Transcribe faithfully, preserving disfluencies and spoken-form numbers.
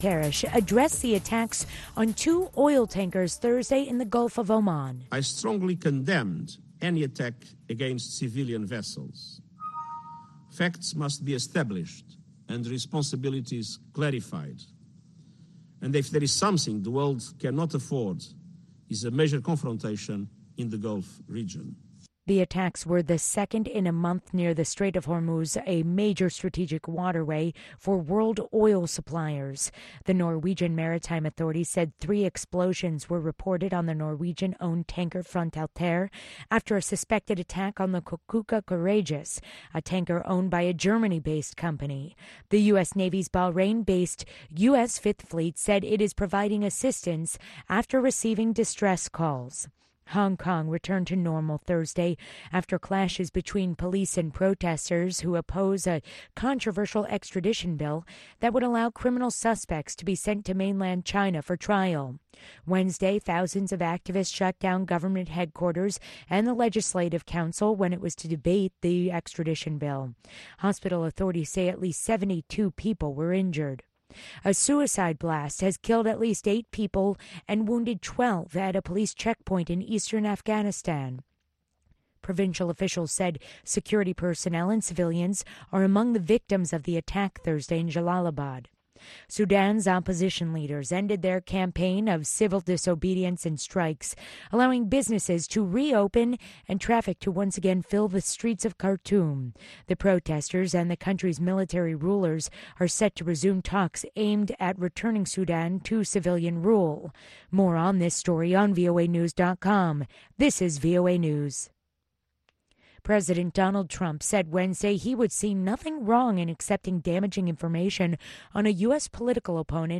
Karish addressed the attacks on two oil tankers Thursday in the Gulf of Oman. I strongly condemned any attack against civilian vessels. Facts must be established and responsibilities clarified. And if there is something the world cannot afford, is a major confrontation in the Gulf region. The attacks were the second in a month near the Strait of Hormuz, a major strategic waterway for world oil suppliers. The Norwegian Maritime Authority said three explosions were reported on the Norwegian-owned tanker Front Altair after a suspected attack on the Kokuka Courageous, a tanker owned by a Germany-based company. The U S. Navy's Bahrain-based U S. Fifth Fleet said it is providing assistance after receiving distress calls. Hong Kong returned to normal Thursday after clashes between police and protesters who oppose a controversial extradition bill that would allow criminal suspects to be sent to mainland China for trial. Wednesday, thousands of activists shut down government headquarters and the Legislative Council when it was to debate the extradition bill. Hospital authorities say at least seventy-two people were injured. A suicide blast has killed at least eight people and wounded twelve at a police checkpoint in eastern Afghanistan. Provincial officials said security personnel and civilians are among the victims of the attack Thursday in Jalalabad. Sudan's opposition leaders ended their campaign of civil disobedience and strikes, allowing businesses to reopen and traffic to once again fill the streets of Khartoum. The protesters and the country's military rulers are set to resume talks aimed at returning Sudan to civilian rule. More on this story on V O A news dot com. This is V O A News. President Donald Trump said Wednesday he would see nothing wrong in accepting damaging information on a U S political opponent